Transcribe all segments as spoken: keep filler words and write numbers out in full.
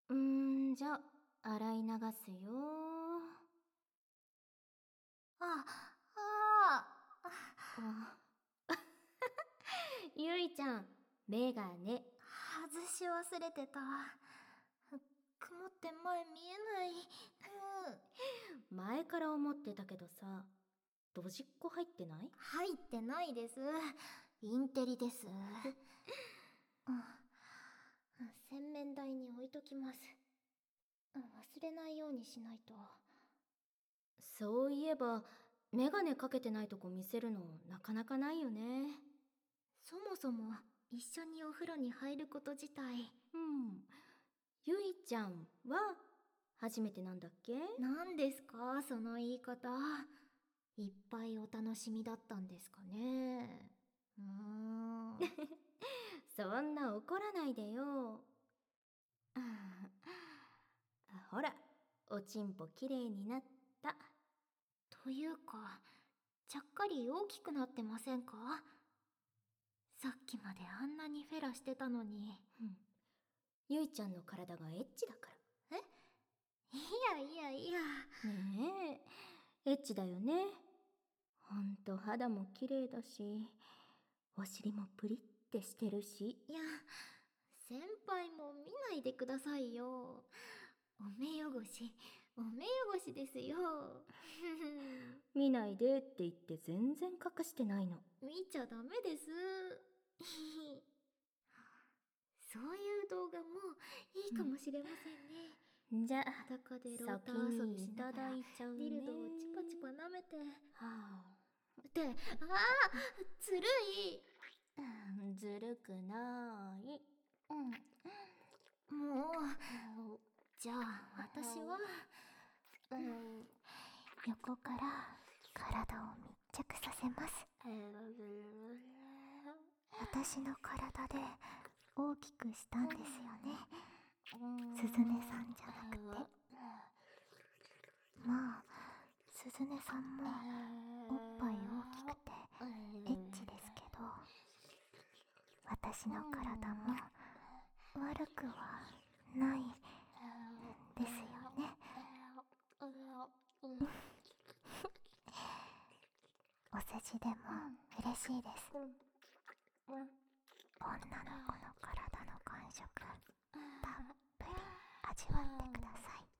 うーん、じゃ、洗い流すよ。 あ、ああゆいちゃん、メガネ。 外し忘れてた。曇って前見えない。 前から思ってたけどさ、ドジっ子入ってない？ 入ってないです。インテリです。洗面台に置いときます。忘れないようにしないと。 そういえば、メガネかけてないとこ見せるのなかなかないよね。 そもそも一緒にお風呂に入ること自体。 うん。ゆいちゃんは初めてなんだっけ？ 何ですかその言い方。いっぱいお楽しみだったんですかね。うーん。 そんな怒らないでよ。ほら、おちんぽきれいになった。 というか、ちゃっかり大きくなってませんか？さっきまであんなにフェラしてたのに。 うん。ゆいちゃんの体がエッチだから。 え？いやいやいや。 ねえ、エッチだよね。ほんと肌も綺麗だし、お尻もプリってしてるし。 いや、先輩も見ないでくださいよ。お目汚し、お目汚しですよ。 見ないでって言って全然隠してないの。 見ちゃダメです。そういう動画もいいかもしれませんね。 じゃあ、 裸でロータ先ー遊びにいたしながらだいちゃうね。 ディルドをチパチパ舐めて。 はって、ああ、ずるい。 あ、ずるくない。 もう、じゃあ私は、うん、横から体を密着させます。私の体で大きくしたんですよね。すずねさんじゃなくて。まあ、すずねさんもおっぱい大きくてエッチですけど、私の体も悪くはないですよね。お世辞でも嬉しいです。女の子の体の感触、たっぷり味わってください。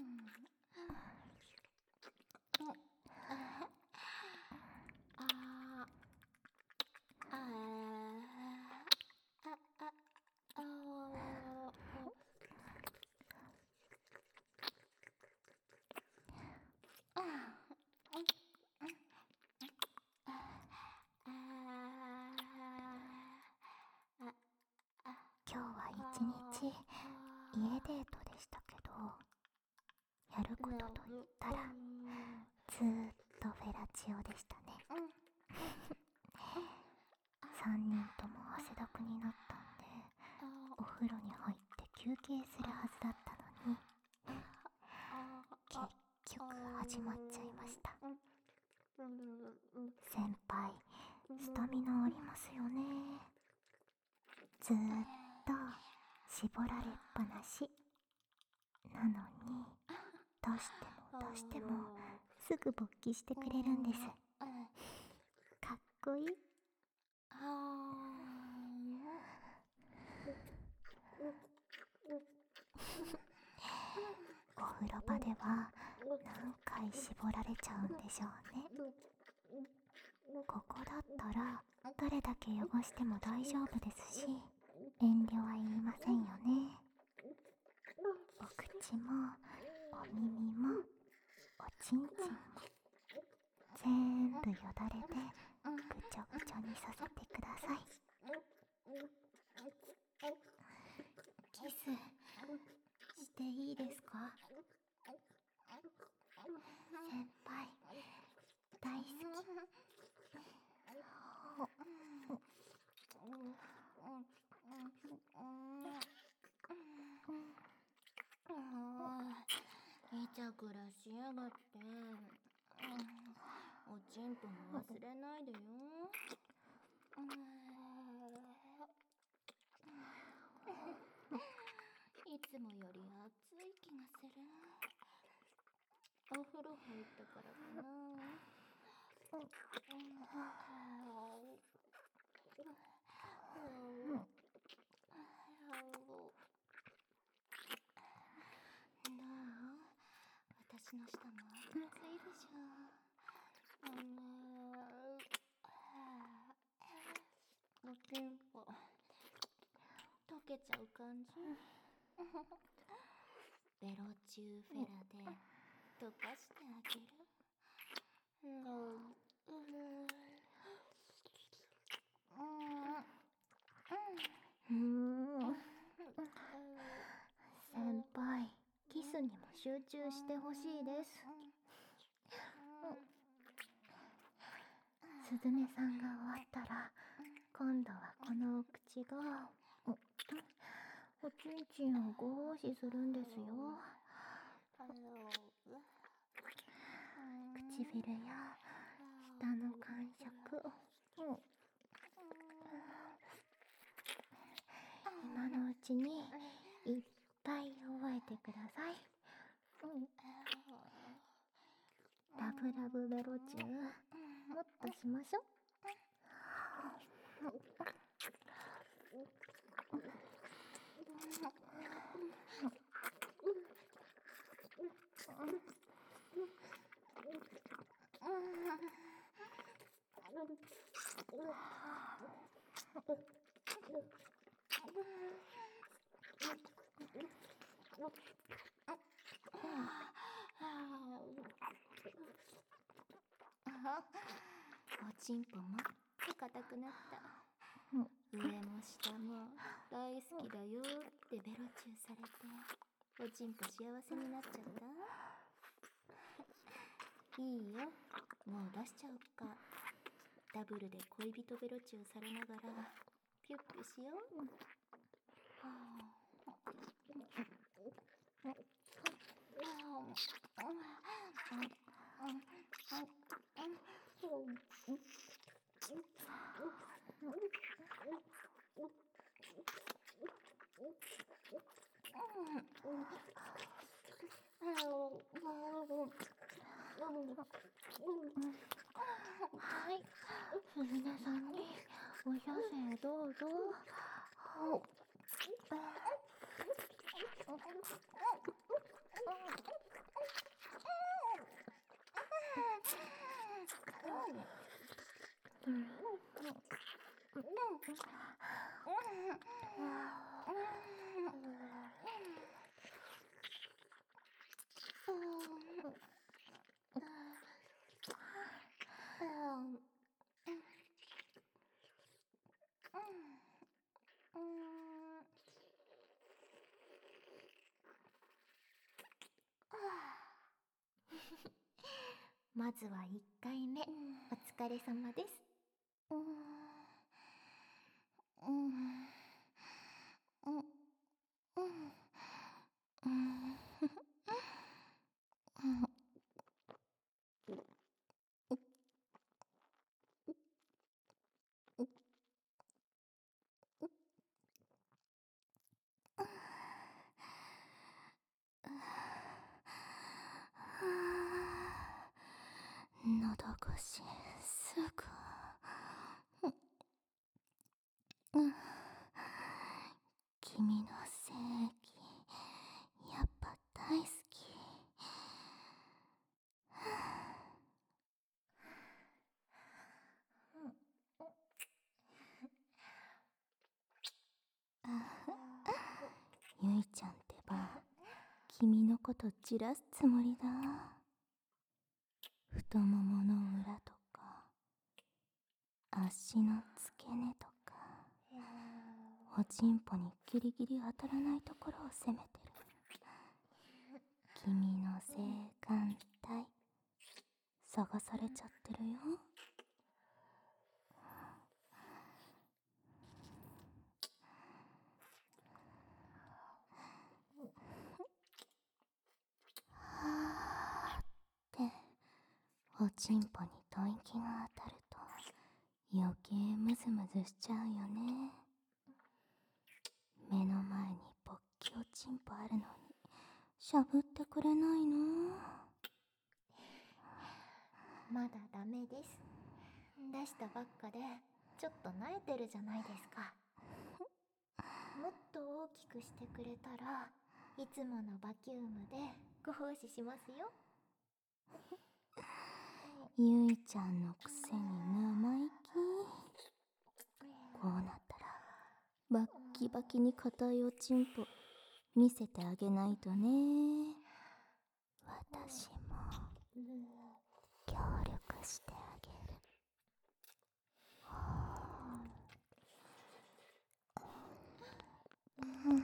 今日は一日家デートでしたけど、やることと言ったらずーっとフェラチオでしたね。さんにんとも汗だくになったんで、お風呂に入って休憩するはずだったのに、結局始まっちゃいました。先輩、スタミナありますよね。ずーっと絞られっぱなしなのに、どうしてもどうしてもすぐ勃起してくれるんです。かっこいい。お風呂場では何回絞られちゃうんでしょうね。ここだったらどれだけ汚しても大丈夫ですし、遠慮はいりませんよね。お口もお耳もおちんちんも全部よだれでぐちょぐちょにさせてください。キスしていいですか？先輩大好き。 イチャくらしやがって。おちんぽも忘れないでよ。いつもよりお風呂入ったからかな。どう？私の舌も熱いでしょ。おちんぽ溶けちゃう感じ。ベロチューフェラで溶かしてあげる。 うーん。先輩、キスにも集中してほしいです。すずめさんが終わったら、今度はこのお口がおちんちんをご奉仕するんですよ。唇や舌の感触、今のうちにいっぱい覚えてください。ラブラブベロチュー、もっとしましょ。 おちんぽもっと硬くなった。上も下も大好きだよってベロチューされて、おちんぽ幸せになっちゃった。いいよ、もう出しちゃおっか。ダブルで恋人ベロチューされながらピュッピュしよう。 はい、すずねさんにお射精どうぞ。まずはいっかいめ、お疲れ様です。喉越しすぐ、君の正義やっぱ大好き。ゆいちゃんってば、君のことじらすつもりだ。太ももの裏とか足の付け根とか、おちんぽにギリギリ当たらないところを攻めてる。君の性感帯探されちゃってるよ。はーっておちんぽに吐息が当たると余計ムズムズしちゃうよね。目の前にぽっきおちんぽあるのにしゃぶってくれないの？ まだダメです。出したばっかでちょっと慣れてるじゃないですか。もっと大きくしてくれたらいつものバキュームでご奉仕しますよ。 ゆいちゃんのくせに生意気。こうなったらバッキバキに硬いおちんぽ見せてあげないとね。私も協力してあげる。うん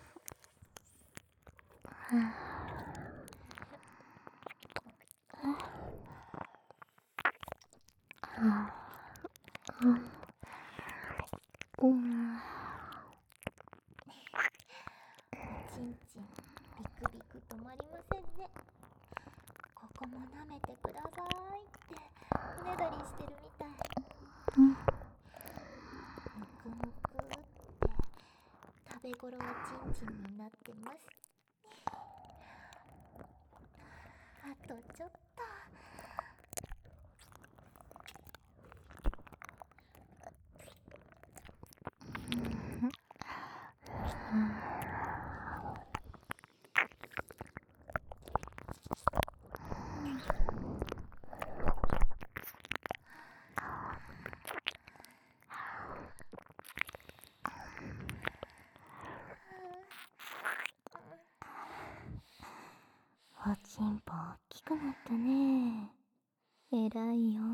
ちんちんビクビク止まりませんね。ここも舐めてくださいっておねだりしてるみたい。むくむくって食べ頃おちんちんになってます。あとちょっと。 おちんぽ大きくなったね。えらいよ。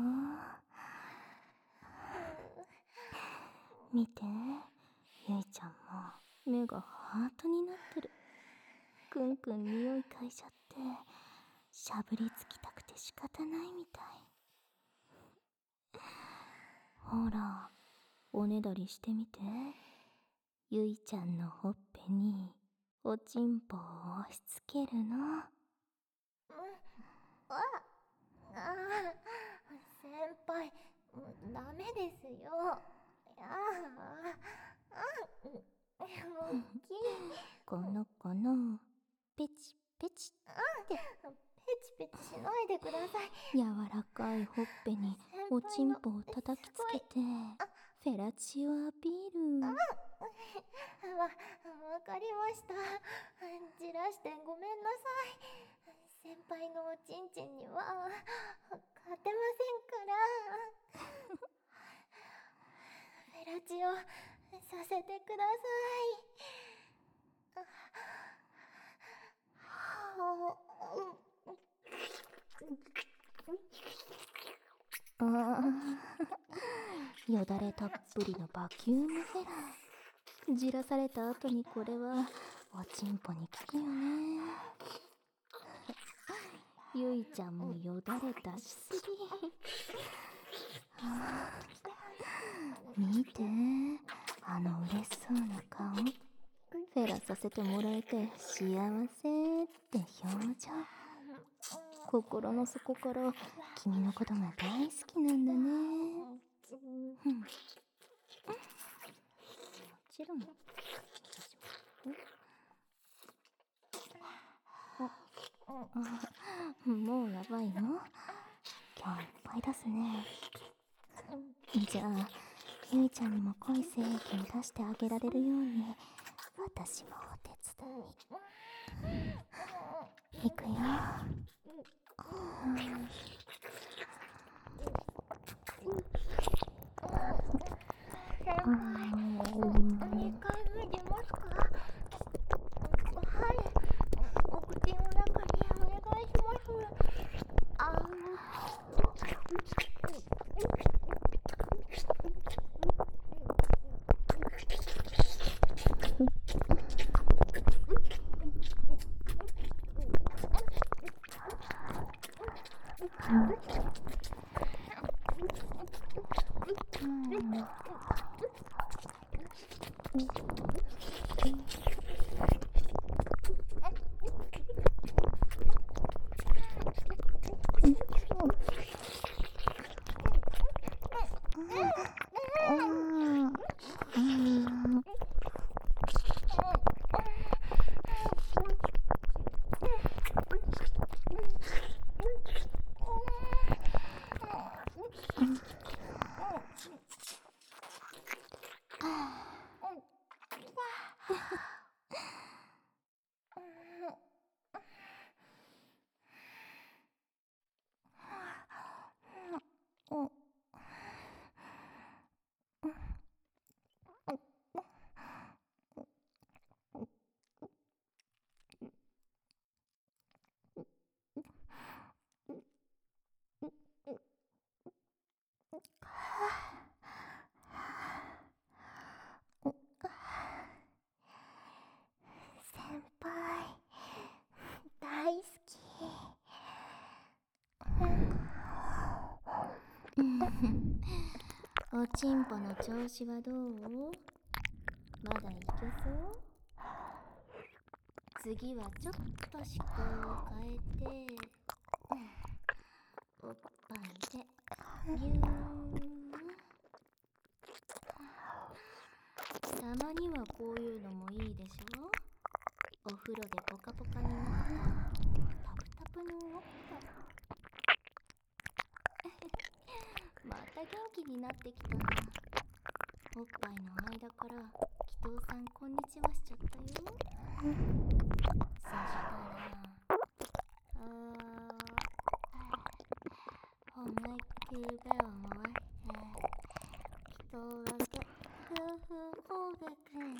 見て、ゆいちゃんも目がハートになってる。くんくん匂い嗅いじゃってしゃぶりつきたくて仕方ないみたい。ほら、おねだりしてみて。ゆいちゃんのほっぺにおちんぽを押し付けるの。 ああ、先輩、ダメですよ。ああ、大きい。 この子のペチペチってペチペチしないでください。 柔らかいほっぺにおちんぽを叩きつけてフェラチオアピール。 わ、わかりました。じらしてごめんなさい。先輩のおちんちんには勝てませんから。フェラチオさせてください。 ああ、よだれたっぷりのバキュームフェラ。じらされた後にこれはおちんぽに効くよね。ゆいちゃんもよだれ出しすぎ。見て、あの嬉しそうな顔。フェラさせてもらえて幸せって表情。心の底から君のことが大好きなんだね。うん、もちろん私も。あ、もうやばいの？今日いっぱい出すね。じゃあゆいちゃんにも濃い精液を出してあげられるように私もお手伝い。いくよ。 先輩、にかいめ出ますか？はい、お口の中にお願いします。あーちんぽの調子はどう？まだいけそう？次はちょっと思考を変えて、おっぱいでぎゅーん。たまにはこういうのもいいでしょ？お風呂でポカポカになったタプタプのおっぱい。また元気になってきた。おっぱいの間から祈祷さんこんにちはしちゃったよ。そしたらあーほんまいくべをもわって祈祷はグーフーホーベくん。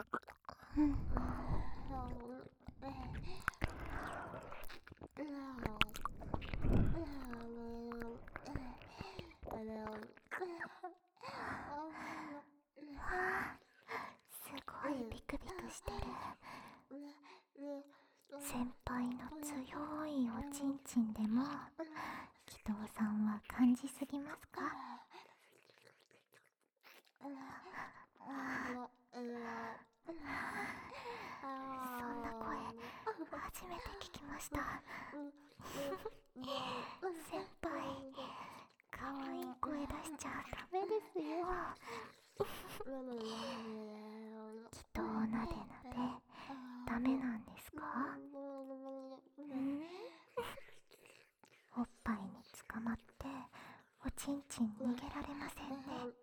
すごいビクビクしてる。先輩の強いおちんちんでも祈祷さんは感じすぎますか？そんな声初めて聞きました。先輩、かわいい声出しちゃダメですよ。祈祷なでなでダメなんですか？んおっぱいに捕まっておちんちん逃げられませんね。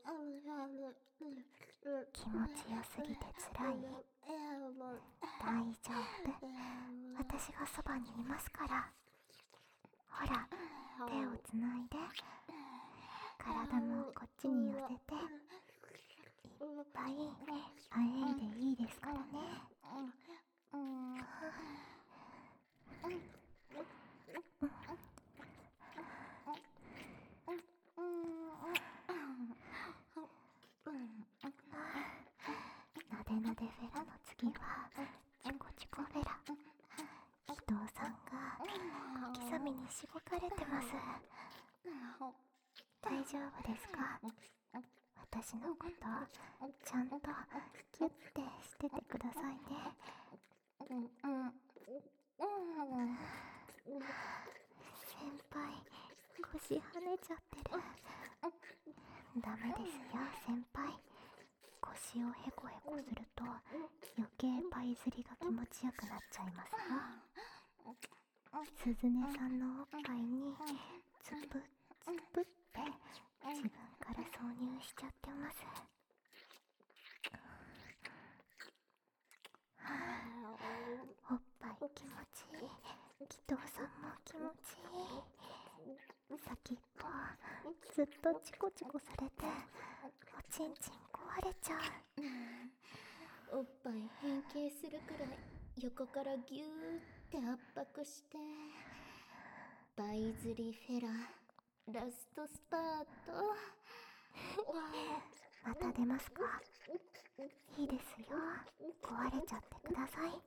気持ちよすぎてつらい？大丈夫、私がそばにいますから。ほら、手をつないで、体もこっちに寄せて、いっぱいあえいでいいですからね。なでなでフェラの次はチコチコフェラ。祈祷さんが小刻みにしごかれてます。大丈夫ですか？私のことちゃんとギュッてしててくださいね。先輩、腰跳ねちゃってる。ダメですよ先輩。腰をヘコヘコすると余計パイ釣りが気持ちよくなっちゃいますよ。すずねさんのおっぱいにつぷつぷって自分から挿入しちゃってます。おっぱい気持ちいい。祈祷さんも気持ちいい。先っぽずっとチコチコされておちんちん壊れちゃう。おっぱい変形するくらい横からギューって圧迫して、バイズリフェララストスパート。 また出ますか？いいですよ、壊れちゃってください。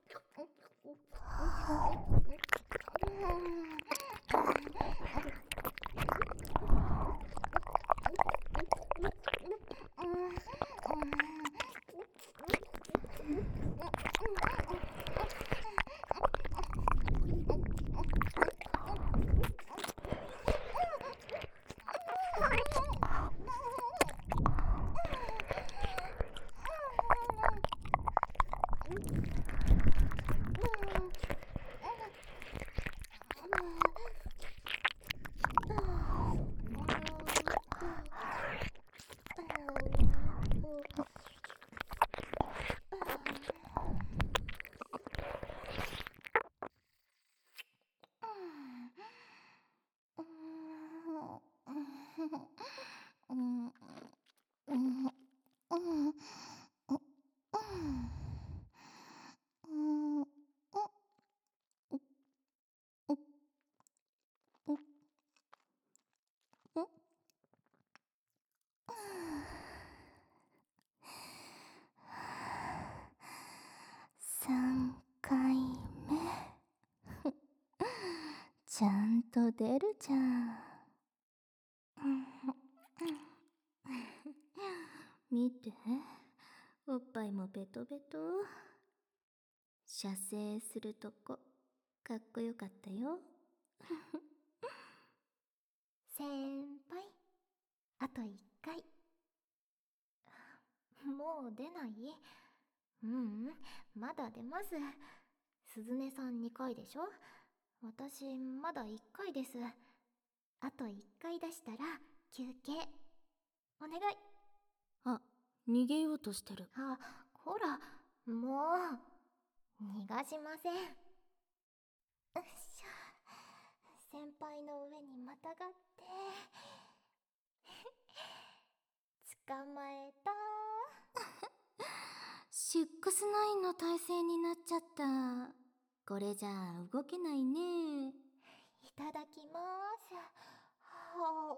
さんかいめちゃんと出るじゃん。 て、おっぱいもベトベト。射精するとこかっこよかったよ。 先輩、あと一回。もう出ない？ううん、まだ出ます。鈴音さんにかいでしょ。私まだいっかいです。あといっかい出したら休憩お願い。 あ、逃げようとしてる。 あ、ほら、もう逃がしません。うっしょ、先輩の上にまたがって捕まえた。 シックスナインの体勢になっちゃった。これじゃあ動けないね。 いただきます。は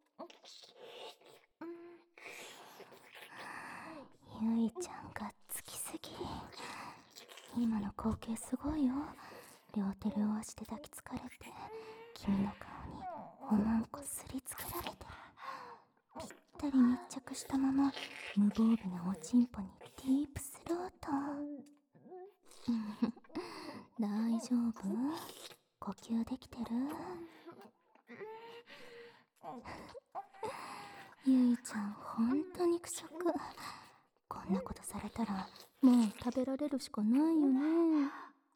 あ、ゆいちゃんがっつきすぎ。今の光景すごいよ。両手両足で抱きつかれて、君の顔におまんこすりつけられてる。ぴったり密着したまま無防備なおちんぽにディープスロート。大丈夫？呼吸できてる？ゆいちゃんほんと肉食。こんなことされたらもう食べられるしかないよね。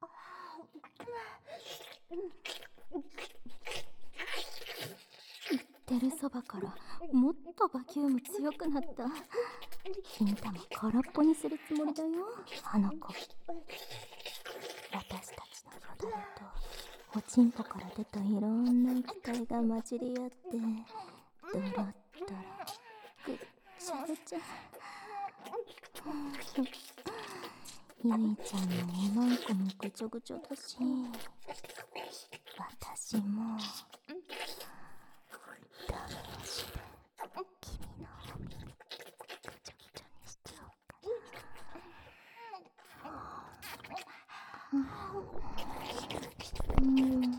言ってるそばからもっとバキューム強くなった。金玉空っぽにするつもりだよ、あの子。私たちのよだれとおちんぽから出たいろんな液体が混じり合ってドロッドロぐっちゃぐちゃ。ゆいちゃんのおまんこもぐちょぐちょだし、私もダメ押しで君のお耳ぐちょぐちょにしちゃおうかな。うん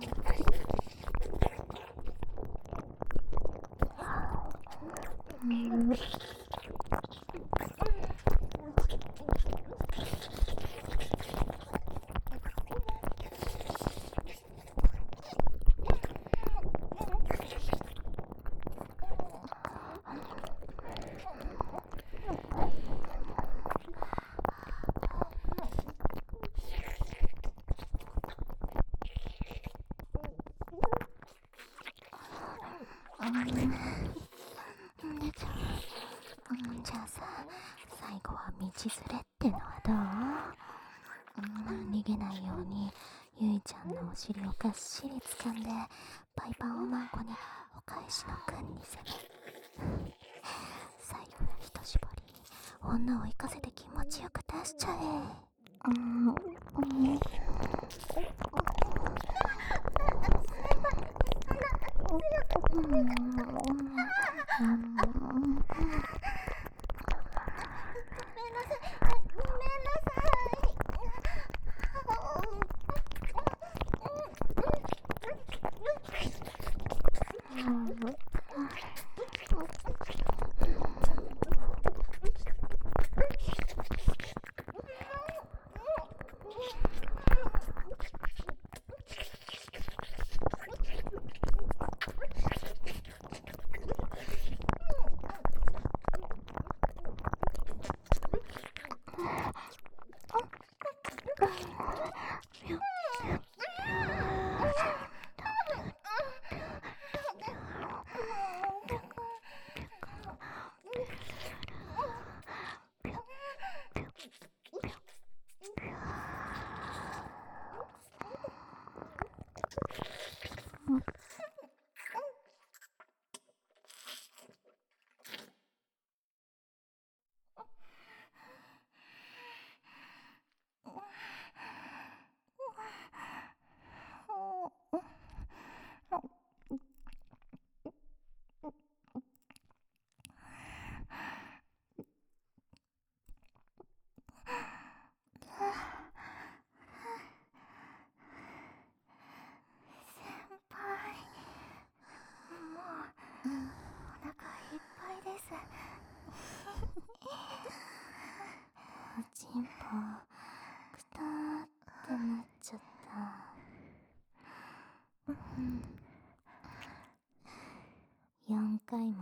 じゃあさ、最後は道連れってのはどう？うん、逃げないようにゆいちゃんのお尻をがっしり掴んでパイパンおまんこにお返しの君に攻め、最後の一絞り女を生かせて気持ちよく出しちゃえ。うんうん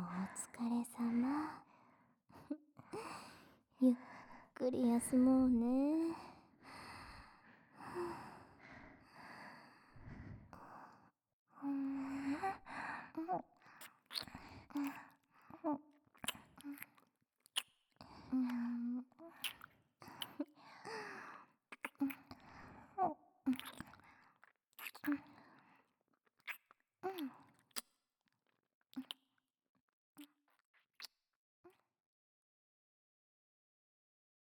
疲れ様。ゆっくり休もうね。